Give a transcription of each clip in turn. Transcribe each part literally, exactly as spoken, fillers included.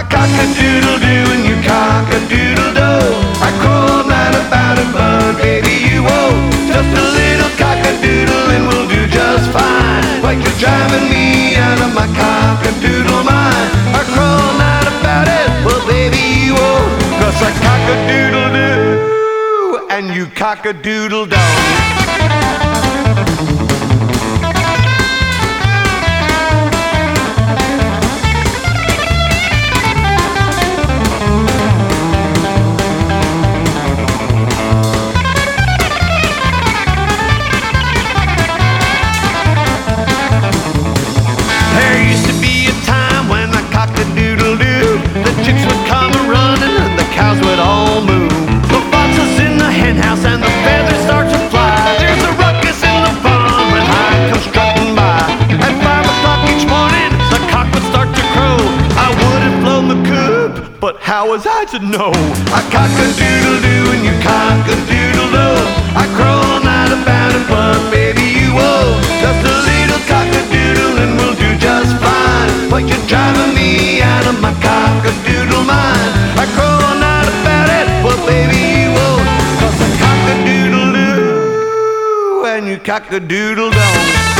I cock-a-doodle-doo and you cock-a-doodle-do. I crow not about it, but baby you won't. Just a little cock-a-doodle and we'll do just fine. Like you're driving me out of my cock-a-doodle mind. I crow not about it, but baby you won't. Cause I cock-a-doodle-doo and you cock-a-doodle-don't. But how was I to know? I cock-a-doodle-doo and you cock-a-doodle-do. I crow all night about it, but baby you won't. Just a little cock-a-doodle and we'll do just fine. But you're driving me out of my cock-a-doodle mind. I crow all night about it, but baby you won't. Cause I cock-a-doodle-doo and you cock-a-doodle-don't.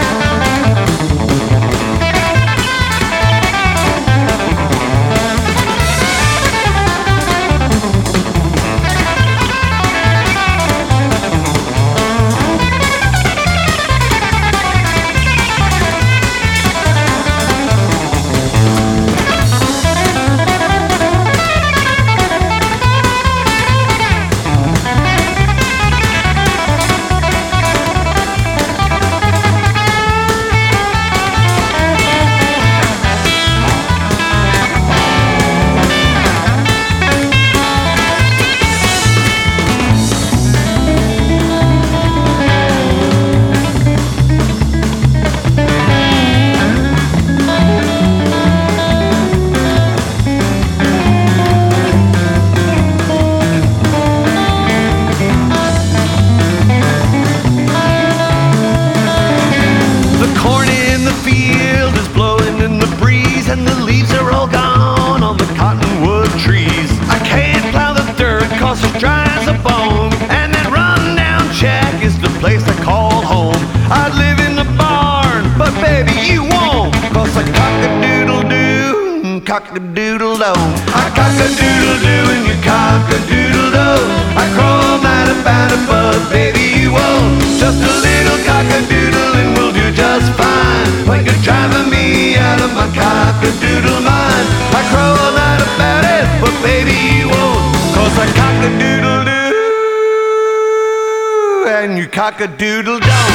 And the leaves are all gone on the cottonwood trees. I can't plow the dirt cause it's dry as a bone. And that run-down shack is the place I call home. I'd live in the barn, but baby you won't. Cause I cock-a-doodle-doo, cock-a-doodle-do. I cock-a-doodle-doo and you cock-a-doodle-do. I crow all night about it, but baby you won't. Just a little cock-a-doodle and we'll do just fine. Like you're driving me out of my cock-a-doodle mind. I crow all night about it, but baby you won't. Cause I cock-a-doodle-doo and you cock-a-doodle-don't.